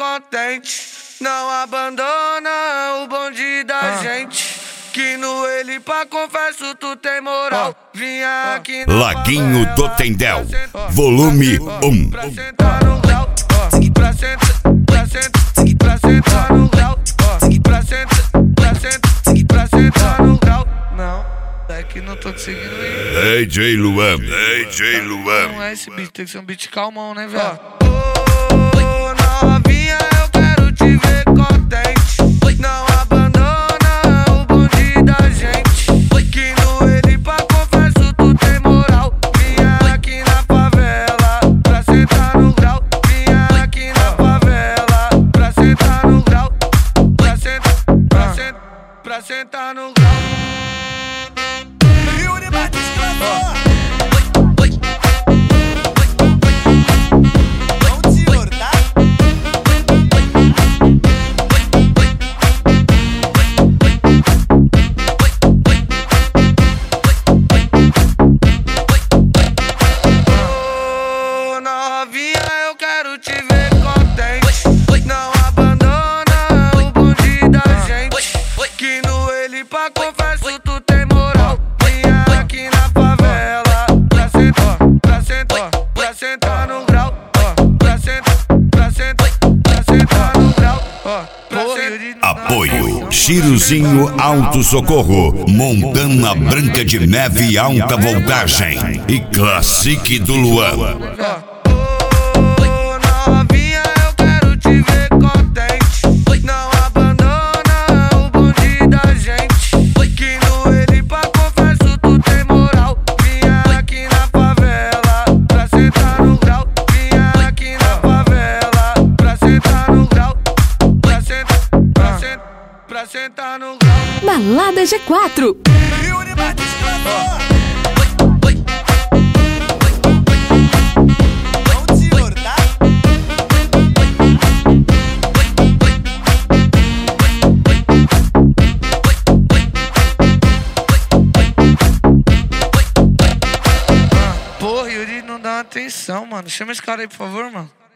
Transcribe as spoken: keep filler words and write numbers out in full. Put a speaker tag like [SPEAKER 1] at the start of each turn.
[SPEAKER 1] contente. Não abandona o bonde da ah. gente. Que no ele pra confesso tu tem moral. Ah. Vinha aqui na
[SPEAKER 2] Laguinho do Tendel, volume um.
[SPEAKER 1] Pra sentar no grau, pra sentar, pra sentar, pra sentar no grau, pra sentar, pra sentar, pra sentar no grau. Não, é que não tô conseguindo ir.
[SPEAKER 2] D J Luan, D J Luan.
[SPEAKER 1] Não é esse beat, tem que ser um beat calmão, né, velho? Ô, novinha, eu quero te ver contente. Não abandona o bonde da gente. Que no ele pra confesso tu tem moral. Vinha aqui na favela pra sentar no grau. Vinha aqui na favela pra sentar no grau. Pra sentar, pra sentar, pra sentar no grau. Eu quero te ver contente. Não abandona o bonde da gente. Que no ele pra confesso tu tem moral. Vinha aqui na favela pra sentar, pra sentar, pra sentar no grau. Pra sentar, pra sentar, pra sentar no grau.
[SPEAKER 2] Apoio Chiruzinho Auto Socorro, Montana Branca de Neve Alta Voltagem e Classic do Luan.
[SPEAKER 3] Balada G quatro.
[SPEAKER 1] Porra, Yuri não dá atenção, mano. Chama esse cara aí, por favor, mano.